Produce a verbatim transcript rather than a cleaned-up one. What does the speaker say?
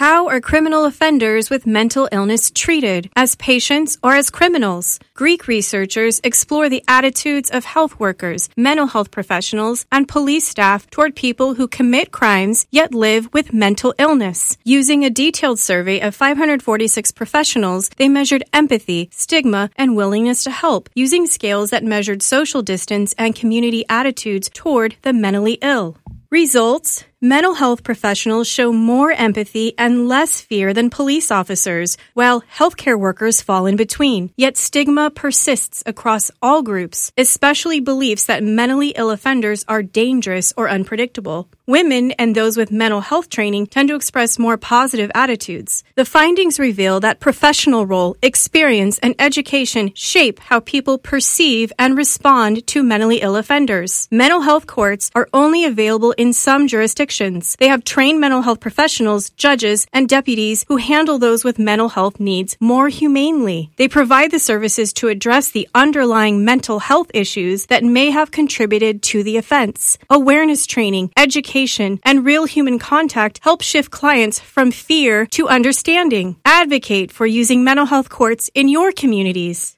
How are criminal offenders with mental illness treated, as patients or as criminals? Greek researchers explore the attitudes of health workers, mental health professionals, and police staff toward people who commit crimes yet live with mental illness. Using a detailed survey of five hundred forty-six professionals, they measured empathy, stigma, and willingness to help, using scales that measured social distance and community attitudes toward the mentally ill. Results: mental health professionals show more empathy and less fear than police officers, while healthcare workers fall in between. Yet stigma persists across all groups, especially beliefs that mentally ill offenders are dangerous or unpredictable. Women and those with mental health training tend to express more positive attitudes. The findings reveal that professional role, experience, and education shape how people perceive and respond to mentally ill offenders. Mental health courts are only available in some jurisdictions. They have trained mental health professionals, judges, and deputies who handle those with mental health needs more humanely. They provide the services to address the underlying mental health issues that may have contributed to the offense. Awareness training, education, and real human contact help shift clients from fear to understanding. Advocate for using mental health courts in your communities.